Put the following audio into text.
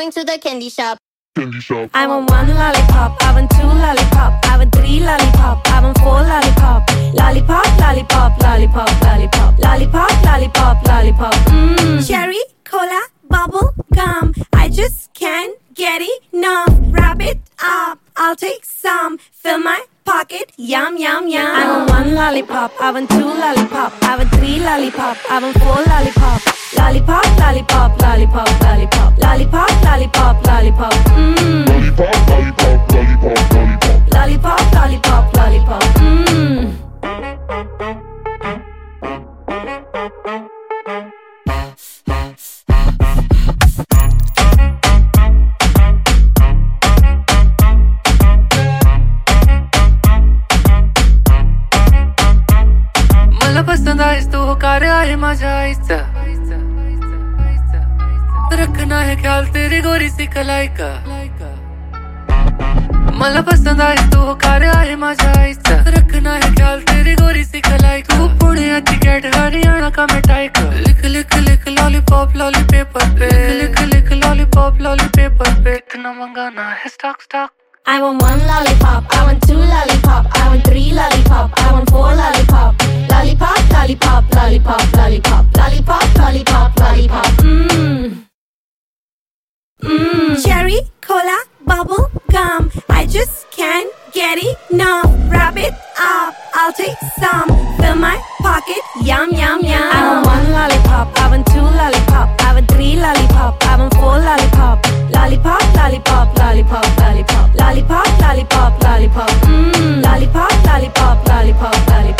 going to the candy shop. I want one lollipop, I want two lollipop, I want three lollipop, I want four lollipop. Lollipop, lollipop, lollipop, lollipop, lollipop, lollipop, lollipop. Cherry, cola, bubble gum, I just can't get enough. Wrap it up, I'll take some. Fill my pocket, yum, yum, yum. I want one lollipop, I want two lollipop, I want three lollipop, I want four lollipop. Lollipop, lollipop, lollipop, lollipop, lollipop, lollipop, lollipop. Lollipop, lollipop, lollipop, lollipop. Lollipop, lollipop, lollipop. मला पसंद आहेस तू होकार आहे माझ्या आईचा रखना है ख्याल तेरी गोरी सी कलाई का मला पसंद आहेस तू होकार आहे माझ्या आईचा रखना है ख्याल तेरी गोरी सी कलाई का तू पुण्याची कॅट हरियाणा का मिठाई का लिख लिख लिख लॉलीपॉप लॉली पेपर पे लिख लिख लॉलीपॉप लॉली पेपर पे इतना मंगाना है stock stock I want one lollipop, I want two lollipop, I want three lollipop, I want four lollipop. Lollipop, lollipop, lollipop, lollipop, lollipop, lollipop, lollipop. Cherry, cola, bubble gum, I just can't get enough. Wrap it up, I'll take some. Fill my pocket, yum, yum, yum. I want one lollipop, I want two lollipop, I want three lollipop, I want four lollipop. Lollipop, lollipop, lollipop, lollipop, lollipop, lollipop, lollipop. Lollipop, lollipop, lollipop, lollipop.